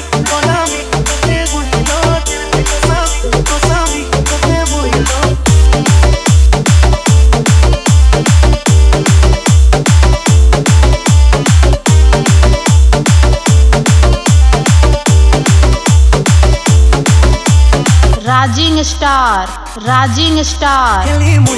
राजिंग star, rising star.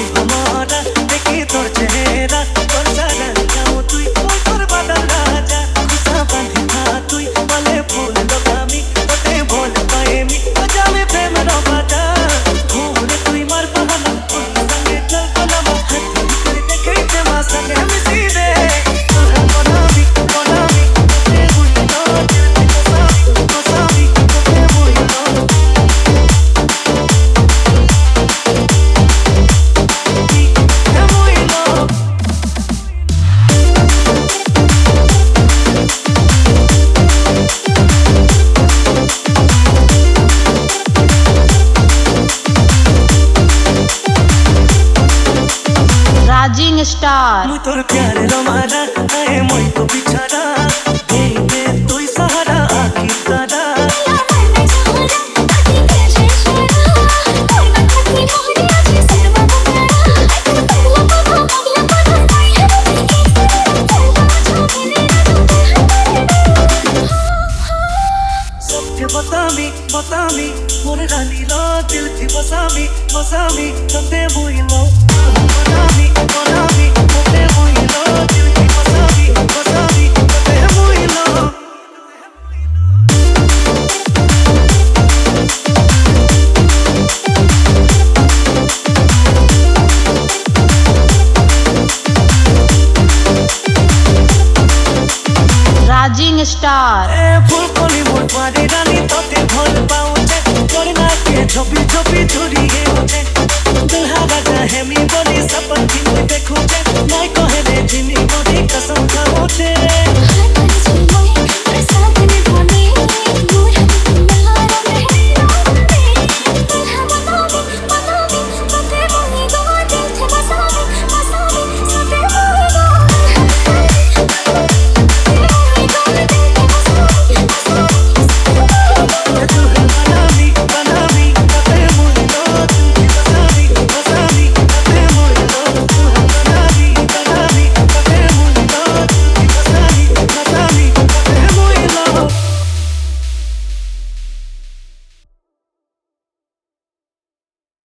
Rising star. मुई तोर प्यार रमाना आए मुई तो बिछाना दे तू सहारा आखिर तारा सत्य बतामी बतामी मोर रानी लो दिल थी बसामी बसामी तते मुई लो बनामी बनामी तते मुई लो दिल थी बसामी बसामी तते मुई लो। Rising star. फुल कोली मोर पारी रानी तते भल पाउछे तोर नाके झोपी झोपी झुरिए होछे दुल्हा राजा हेमी बनी सपन की देखुछे नाइ कहे रे जिनी